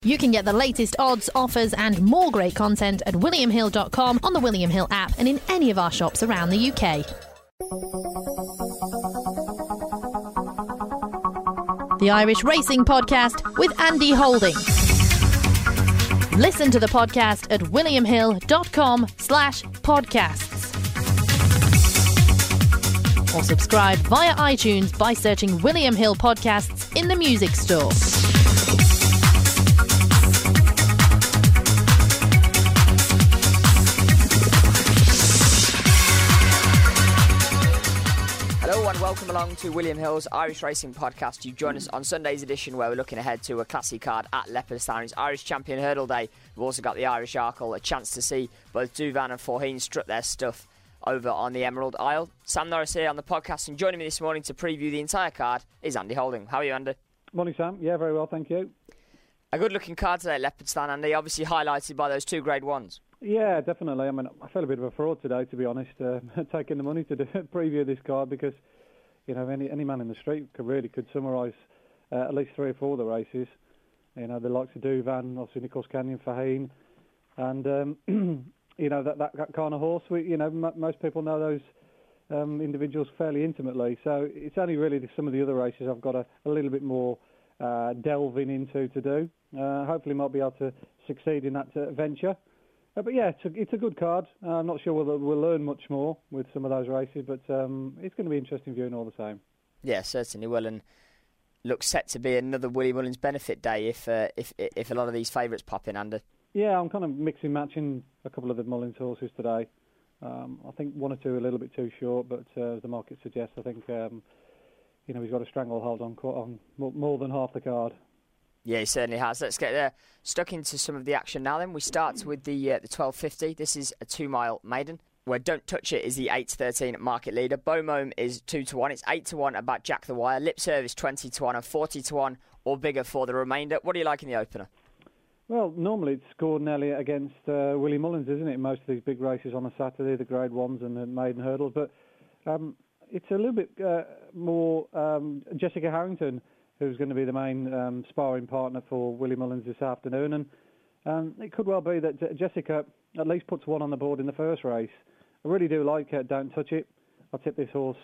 You can get the latest odds, offers and more great content at williamhill.com, on the William Hill app and in any of our shops around the UK. The Irish Racing Podcast with Andy Holding. Listen to the podcast at williamhill.com/podcasts. Or subscribe via iTunes by searching William Hill Podcasts in the music store. Hello and welcome along to William Hill's Irish Racing Podcast. You join us on Sunday's edition where we're looking ahead to a classic card at Leopardstown. It's Irish Champion Hurdle Day. We've also got the Irish Arkle, a chance to see both Douvan and Faugheen strut their stuff over on the Emerald Isle. Sam Norris here on the podcast, and joining me this morning to preview the entire card is Andy Holding. How are you, Andy? Morning, Sam. Yeah, very well, thank you. A good-looking card today at Leopardstown, Andy, obviously highlighted by those two Grade 1s. Yeah, definitely. I mean, I feel a bit of a fraud today, to be honest, taking the money to preview this card because, you know, any man in the street could summarise at least 3 or 4 of the races. You know, the likes of Douvan, obviously Nichols Canyon, Faugheen, and you know that kind of horse. Most people know those individuals fairly intimately. So it's only really some of the other races I've got a little bit more delving into to do. Hopefully, might be able to succeed in that venture. But yeah, it's a good card. I'm not sure we'll learn much more with some of those races, but it's going to be interesting viewing all the same. Yeah, certainly will, and looks set to be another Willie Mullins benefit day if a lot of these favourites pop in, Andy. Yeah, I'm kind of mixing, matching a couple of the Mullins horses today. I think 1 or 2 are a little bit too short, but as the market suggests, I think he's got a stranglehold on more than half the card. Yeah, he certainly has. Let's get stuck into some of the action now then. We start with the 1250. This is a 2-mile maiden, where Don't Touch It is the 8-13 market leader. Beaumont is 2-1. It's 8-1 about Jack the Wire. Lip Service 20-1 and 40-1 or bigger for the remainder. What do you like in the opener? Well, normally it's Gordon Elliott against Willie Mullins, isn't it? Most of these big races on a Saturday, the Grade 1s and the maiden hurdles. But it's a little bit more Jessica Harrington, who's going to be the main sparring partner for Willie Mullins this afternoon. And it could well be that Jessica at least puts 1 on the board in the first race. I really do like Don't Touch It. I tipped this horse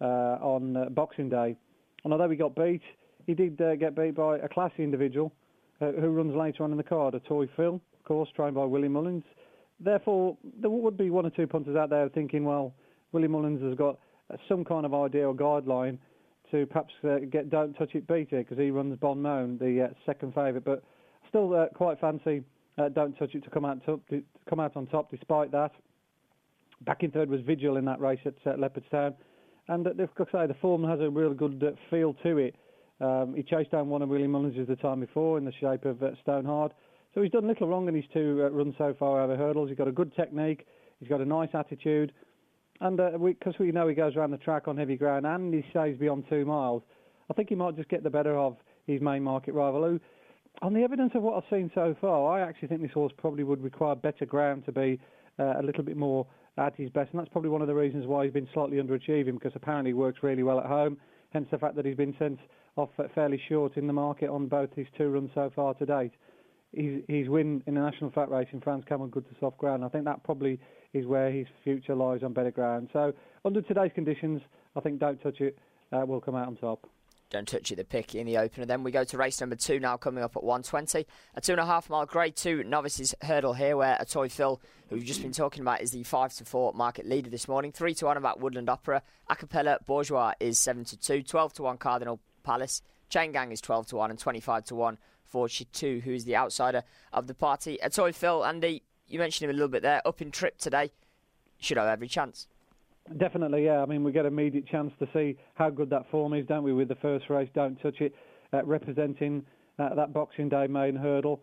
on Boxing Day. And although he got beat, he did get beat by a classy individual who runs later on in the card, a Toy Phil, of course, trained by Willie Mullins. Therefore, there would be 1 or 2 punters out there thinking, well, Willie Mullins has got some kind of idea or guideline to perhaps get Don't Touch It beat here because he runs Bonmone, the second favourite. But still quite fancy Don't Touch It to come out on top despite that. Back in third was Vigil in that race at Leopardstown. And I've got to say, the form has a real good feel to it. He chased down one of Willie Mullins the time before in the shape of Stonehard. So he's done little wrong in his 2 runs so far over hurdles. He's got a good technique. He's got a nice attitude. And because we know he goes around the track on heavy ground and he stays beyond 2 miles, I think he might just get the better of his main market rival, who, on the evidence of what I've seen so far, I actually think this horse probably would require better ground to be a little bit more at his best. And that's probably one of the reasons why he's been slightly underachieving, because apparently he works really well at home, hence the fact that he's been sent off fairly short in the market on both his 2 runs so far to date. His win in the National Flat Race in France came on good to soft ground. I think that probably is where his future lies, on better ground. So under today's conditions, I think Don't Touch It will come out on top. Don't Touch It, the pick in the opener. Then we go to race number 2 now, coming up at 1:20. A 2.5 mile Grade 2 novices hurdle here, where a Toy Phil, who we've just been talking about, is the 5-4 market leader this morning. 3-1 about Woodland Opera. Acapella Bourgeois is 7-2. 12-1 Cardinal Palace. Chain Gang is 12-1 and 25-1 for Chitu, who is the outsider of the party. A Toy Phil, Andy, you mentioned him a little bit there, up in trip today. Should have every chance. Definitely, yeah. I mean, we get an immediate chance to see how good that form is, don't we, with the first race, Don't Touch It, representing that Boxing Day main hurdle.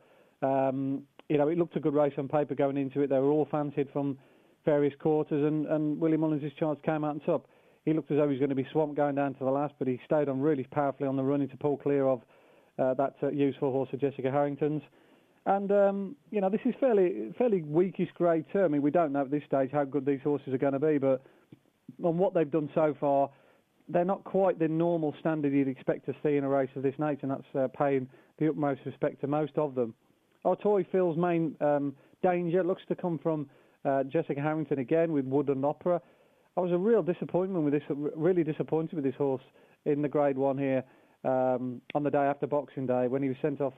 It looked a good race on paper going into it. They were all fancied from various quarters, and Willie Mullins' chance came out on top. He looked as though he was going to be swamped going down to the last, but he stayed on really powerfully on the running to pull clear of that useful horse of Jessica Harrington's. And, this is fairly weakish grade two. I mean, we don't know at this stage how good these horses are going to be, but on what they've done so far, they're not quite the normal standard you'd expect to see in a race of this nature, and that's paying the utmost respect to most of them. Toy Phil's main danger looks to come from Jessica Harrington again with Woodland Opera. I was really disappointed with this horse in the Grade 1 here on the day after Boxing Day when he was sent off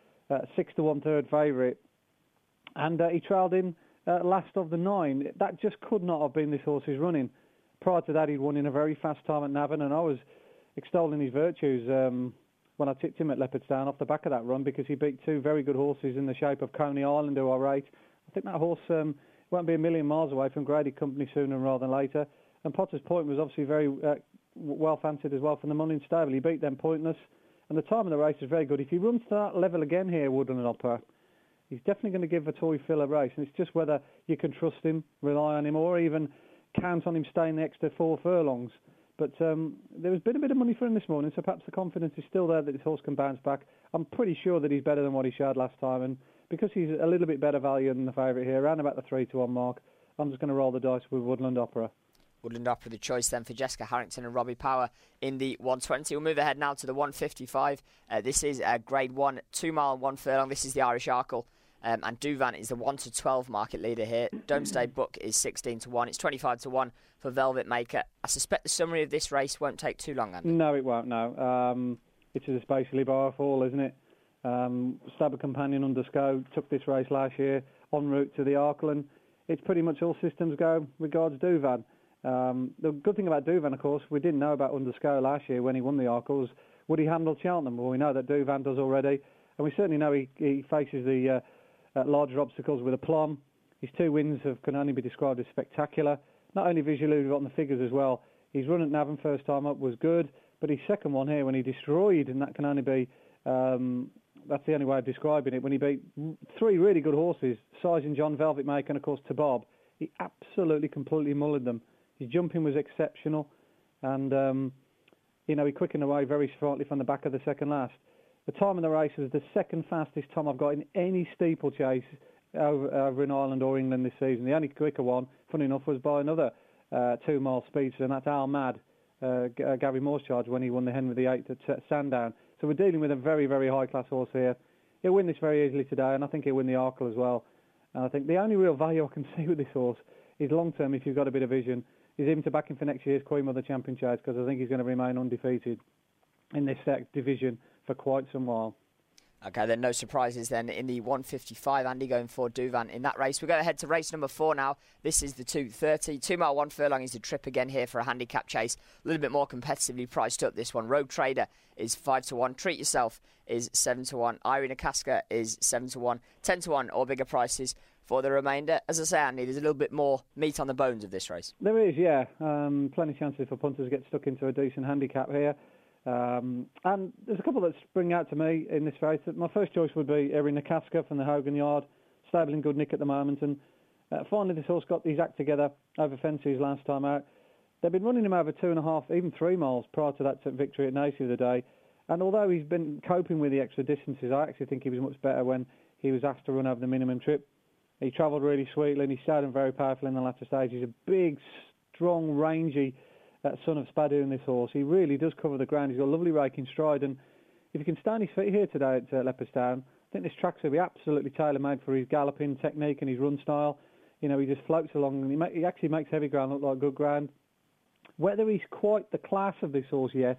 6-1 third favourite, and he trailed in last of the 9. That just could not have been this horse's running. Prior to that, he'd won in a very fast time at Navan, and I was extolling his virtues when I tipped him at Leopardstown off the back of that run, because he beat 2 very good horses in the shape of Coney Island, who I rate. I think that horse won't be a million miles away from graded company sooner rather than later. And Potter's Point was obviously very well fancied as well from the Mullins stable. He beat them Pointless, and the time of the race is very good. If he runs to that level again here, Woodland Opera, he's definitely going to give Toy Phil a race, and it's just whether you can trust him, rely on him, or even count on him staying the extra 4 furlongs. But there's been a bit of money for him this morning, so perhaps the confidence is still there that this horse can bounce back. I'm pretty sure that he's better than what he showed last time, and because he's a little bit better value than the favourite here, around about the 3-1 mark, I'm just going to roll the dice with Woodland Opera. Woodland Opera, the choice then for Jessica Harrington and Robbie Power in the 120. We'll move ahead now to the 155. This is Grade 1, 2 mile and 1 furlong. This is the Irish Arkle. And Douvan is the 1-12 market leader here. Domesday Book is 16-1. It's 25-1 for Velvet Maker. I suspect the summary of this race won't take too long, Andy. No, it won't, no. It's just basically bar fall, isn't it? Stabber Companion Undersco took this race last year en route to the Arkle, and it's pretty much all systems go regards Douvan. The good thing about Douvan, of course, we didn't know about Undersco last year when he won the Arkle, was would he handle Cheltenham? Well, we know that Douvan does already, and we certainly know he faces the larger obstacles with aplomb. His 2 wins can only be described as spectacular, not only visually but on the figures as well. His run at Navan first time up was good, but his second one here when he destroyed, and that can only be, that's the only way of describing it, when he beat 3 really good horses, Sizing John, Velvet Maker, and of course Tabob, he absolutely completely mullered them. His jumping was exceptional, and he quickened away very smartly from the back of the second last. The time of the race was the second fastest time I've got in any steeplechase over in Ireland or England this season. The only quicker one, funny enough, was by another 2 mile speedster, and that's Al Mad, Gary Moore's charge, when he won the Henry VIII at Sandown. So we're dealing with a very, very high-class horse here. He'll win this very easily today, and I think he'll win the Arkle as well. And I think the only real value I can see with this horse is long-term, if you've got a bit of vision, is him to back him for next year's Queen Mother Champion Chase, because I think he's going to remain undefeated in this division for quite some while. Okay, then no surprises then in the 155. Andy going for Douvan in that race. We're going to head to race number 4 now. This is the 2:30. 2 mile 1 furlong is the trip again here for a handicap chase. A little bit more competitively priced up this one. Rogue Trader is 5-1. Treat Yourself is 7-1. Irina Casca is 7-1. 10-1 or bigger prices for the remainder. As I say, Andy, there's a little bit more meat on the bones of this race. There is, yeah. Plenty of chances for punters to get stuck into a decent handicap here. And there's a couple that spring out to me in this race. My first choice would be Irina Casca from the Hogan Yard, stable in good nick at the moment, and finally this horse got his act together over fences last time out. They've been running him over 2.5, even 3 miles prior to that victory at Nacy the other day, and although he's been coping with the extra distances, I actually think he was much better when he was asked to run over the minimum trip. He travelled really sweetly and he showed him very powerful in the latter stage. He's a big, strong, rangy son of Spadoon, this horse. He really does cover the ground. He's got a lovely raking stride, and if he can stand his feet here today at Leopardstown, I think this track's going to be absolutely tailor-made for his galloping technique and his run style. He just floats along, and he actually makes heavy ground look like good ground. Whether he's quite the class of this horse yet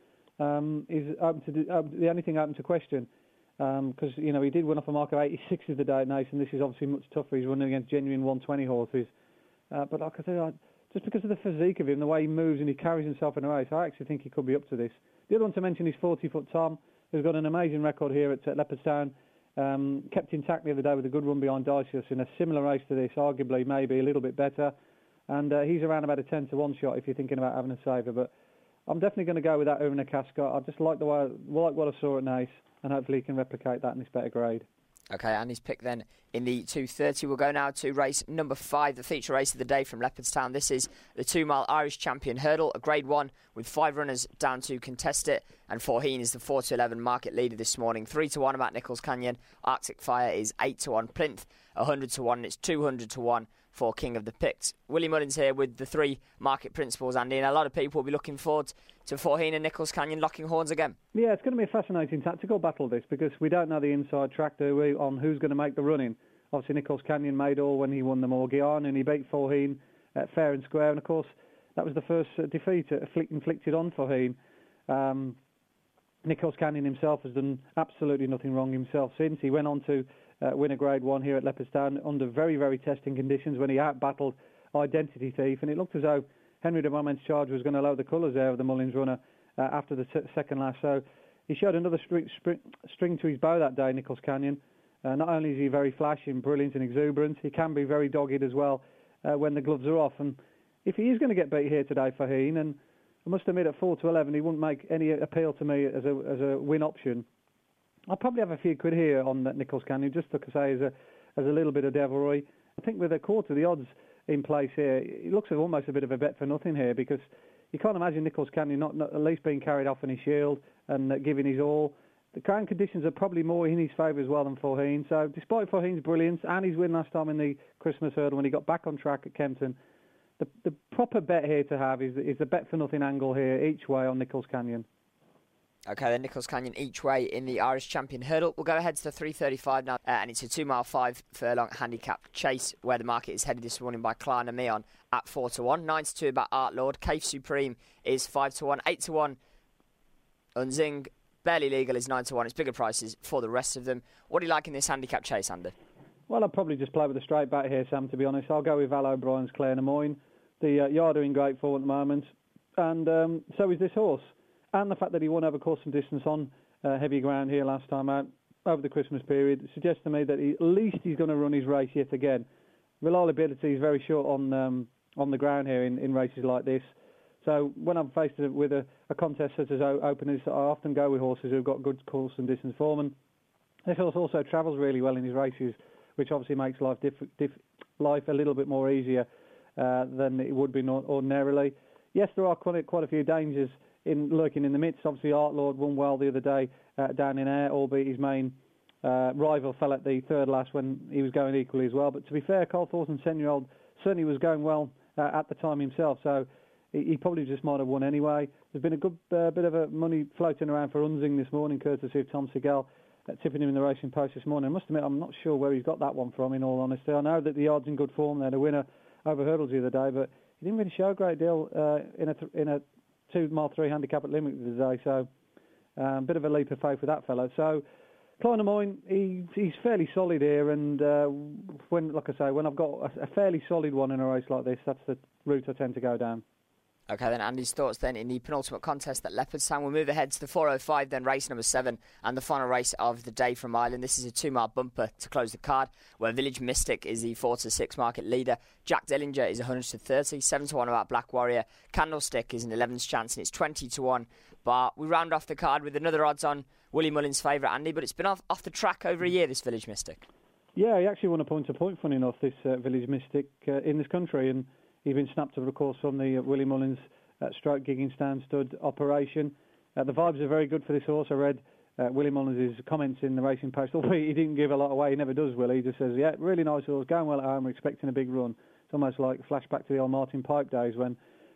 is the only thing open to question, because he did win off a mark of 86 the day at Nacy, and this is obviously much tougher. He's running against genuine 120 horses, but like I said, just because of the physique of him, the way he moves and he carries himself in a race, I actually think he could be up to this. The other one to mention is 40-foot Tom, who's got an amazing record here at Leopardstown. Kept intact the other day with a good run behind Dicius in a similar race to this, arguably maybe a little bit better. And he's around about a 10-1 shot if you're thinking about having a saver. But I'm definitely going to go with that Irina Casca. I just like what I saw at Nace, and hopefully he can replicate that in this better grade. Okay, Andy's pick then in the 2:30. We'll go now to race number 5, the feature race of the day from Leopardstown. This is the 2 mile Irish Champion Hurdle, a Grade 1 with 5 runners down to contest it, and Forheen is the 4-11 market leader this morning. 3-1 about Nichols Canyon. Arctic Fire is 8-1. Plinth 100-1, and it's 200-1 for King of the Picts. Willie Mullins here with the 3 market principles, Andy, and a lot of people will be looking forward to Faugheen and Nichols Canyon locking horns again. Yeah, it's going to be a fascinating tactical battle, this, because we don't know the inside track, do we, on who's going to make the run-in. Obviously, Nichols Canyon made all when he won the Morgian, and he beat Faugheen fair and square, and of course, that was the first defeat inflicted on Faugheen. Nichols Canyon himself has done absolutely nothing wrong himself since. He went on to win a Grade 1 here at Leopardstown under very, very testing conditions when he out-battled Identity Thief, and it looked as though Henry de Montmont's charge was going to lower the colours there of the Mullins runner after the second last. So he showed another string to his bow that day, Nichols Canyon. Not only is he very flashing, brilliant and exuberant, he can be very dogged as well when the gloves are off. And if he is going to get beat here today, Faugheen, and I must admit at 4-11 he wouldn't make any appeal to me as a win option. I'll probably have a few quid here on that Nichols Canyon, just to say as a little bit of devilry. I think with a quarter of the odds in place here, it looks almost a bit of a bet for nothing here, because you can't imagine Nichols Canyon not at least being carried off in his shield and giving his all. The ground conditions are probably more in his favour as well than Faugheen. So despite Faugheen's brilliance and his win last time in the Christmas hurdle when he got back on track at Kempton, the proper bet here to have is the bet for nothing angle here each way on Nichols Canyon. Okay, then Nichols Canyon each way in the Irish Champion Hurdle. We'll go ahead to the 3:35 now, and it's a 2-mile 5 furlong handicap chase where the market is headed this morning by Klarna Meon at 4-1, 9-2 about Art Lord, Cave Supreme is 5-1, 8-1 Unzing, Barely Legal is 9-1. It's bigger prices for the rest of them. What do you like in this handicap chase, Andy? Well, I'll probably just play with a straight bet here, Sam, to be honest. I'll go with Val O'Brien's Claire Namoyne. The yard are in great form at the moment, and so is this horse. And the fact that he won over course and distance on heavy ground here last time out over the Christmas period suggests to me that at least he's going to run his race yet again. Reliability is very short on the ground here in races like this. So when I'm faced with a contest such as Openers, I often go with horses who've got good course and distance form. And this horse also travels really well in his races, which obviously makes life a little bit more easier than it would be ordinarily. Yes, there are quite a few dangers lurking in the midst. Obviously, Art Lord won well the other day down in Ayr, albeit his main rival fell at the third last when he was going equally as well. But to be fair, Carl Thornton's 10-year-old certainly was going well at the time himself, so he probably just might have won anyway. There's been a good bit of money floating around for Unzing this morning, courtesy of Tom Segal, tipping him in the Racing Post this morning. I must admit, I'm not sure where he's got that one from, in all honesty. I know that the yard's in good form. They had a winner over hurdles the other day, but he didn't really show a great deal in a 2-mile 3 handicap at Limerick today, so a bit of a leap of faith with that fellow. So, Claire Namoyne, he's fairly solid here, and when I've got a fairly solid one in a race like this, that's the route I tend to go down. Okay, then Andy's thoughts then in the penultimate contest at Leopardstown. We'll move ahead to the 4:05, then race number 7 and the final race of the day from Ireland. This is a 2-mile bumper to close the card, where Village Mystic is the 4-6 market leader. Jack Dillinger is 100-30, 7-1 about Black Warrior. Candlestick is an 11's chance, and it's 20-1. But we round off the card with another odds on Willie Mullins' favourite, Andy, but it's been off the track over a year, this Village Mystic. Yeah, he actually won a point-to-point, funny enough, this Village Mystic in this country, and he's been snapped up, of course, from the Willie Mullins stroke gigging stand stud operation. The vibes are very good for this horse. I read Willie Mullins' comments in the Racing Post, although he didn't give a lot away. He never does, Willie. He just says, yeah, really nice horse, going well at home, we're expecting a big run. It's almost like a flashback to the old Martin Pipe days when,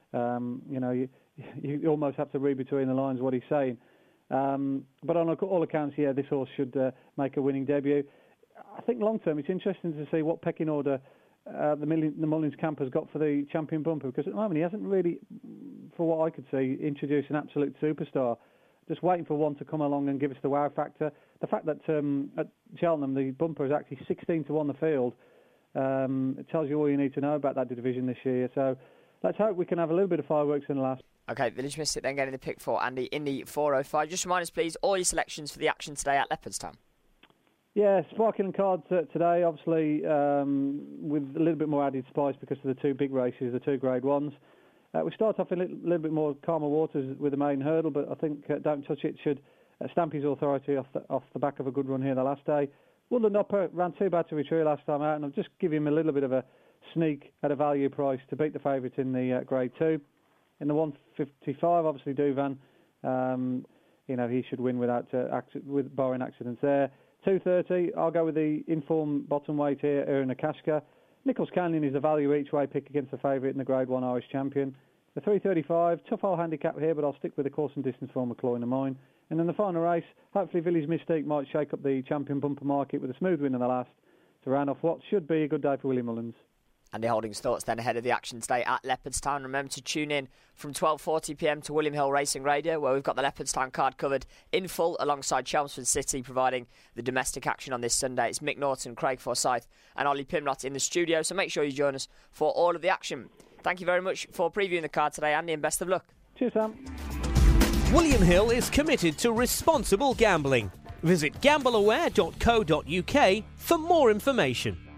you almost have to read between the lines what he's saying. But on all accounts, yeah, this horse should make a winning debut. I think long term it's interesting to see what pecking order the Mullins camp has got for the champion bumper, because at the moment he hasn't really, for what I could see, introduced an absolute superstar. Just waiting for one to come along and give us the wow factor. The fact that at Cheltenham the bumper is actually 16-1 the field, it tells you all you need to know about that division this year. So let's hope we can have a little bit of fireworks in the last. Okay, Village Mystic then getting the pick for Andy in the 4:05. Just remind us, please, all your selections for the action today at Leopardstown. Yeah, sparkling cards today, obviously, with a little bit more added spice because of the 2 big races, the 2 Grade 1s. We start off in a little bit more calmer waters with the main hurdle, but I think Don't Touch It should stamp his authority off the back of a good run here the last day. Woodland Upper ran too bad to retreat last time out, and I'll just give him a little bit of a sneak at a value price to beat the favourite in the Grade 2. In the 155, obviously Douvan, he should win with barring accidents there. 2:30, I'll go with the informed bottom weight here, Erina Kashka. Nichols Canyon is a value each way pick against the favourite in the Grade 1 Irish Champion. The 3:35, tough old handicap here, but I'll stick with the course and distance for McCloy and mine. And then the final race, hopefully Village Mystique might shake up the champion bumper market with a smooth win in the last to round off what should be a good day for Willie Mullins. Andy Holding's thoughts then ahead of the action today at Leopardstown. Remember to tune in from 12:40pm to William Hill Racing Radio, where we've got the Leopardstown card covered in full alongside Chelmsford City providing the domestic action on this Sunday. It's Mick Norton, Craig Forsyth and Ollie Pimlott in the studio, so make sure you join us for all of the action. Thank you very much for previewing the card today, Andy, and best of luck. Cheers, Sam. William Hill is committed to responsible gambling. Visit gambleaware.co.uk for more information.